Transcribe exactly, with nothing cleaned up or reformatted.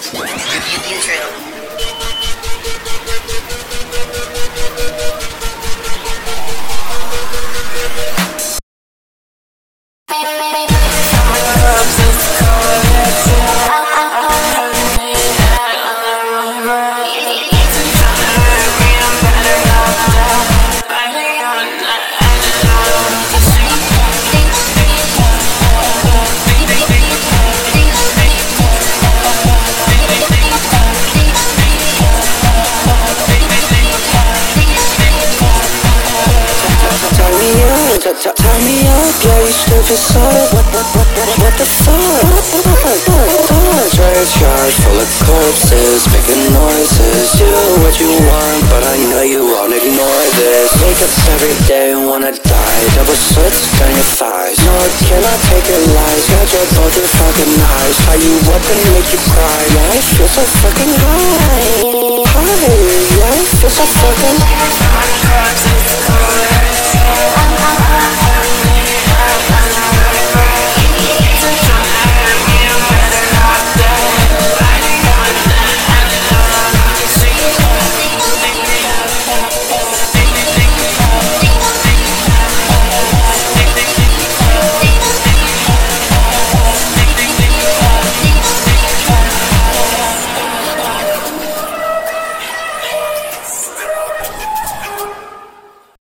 Tie me up, yeah, you stupid slut. What, what, what, what, what the fuck? Churchyard full of corpses, making noises. Do what you want, but I know you won't ignore this. Makeups every day, wanna die. Double slits down your thighs. No, I cannot take your lies. Got your both your fucking eyes. Tie you up and make you cry. Yeah, I feel so fucking high. High, yeah, I feel so fucking high.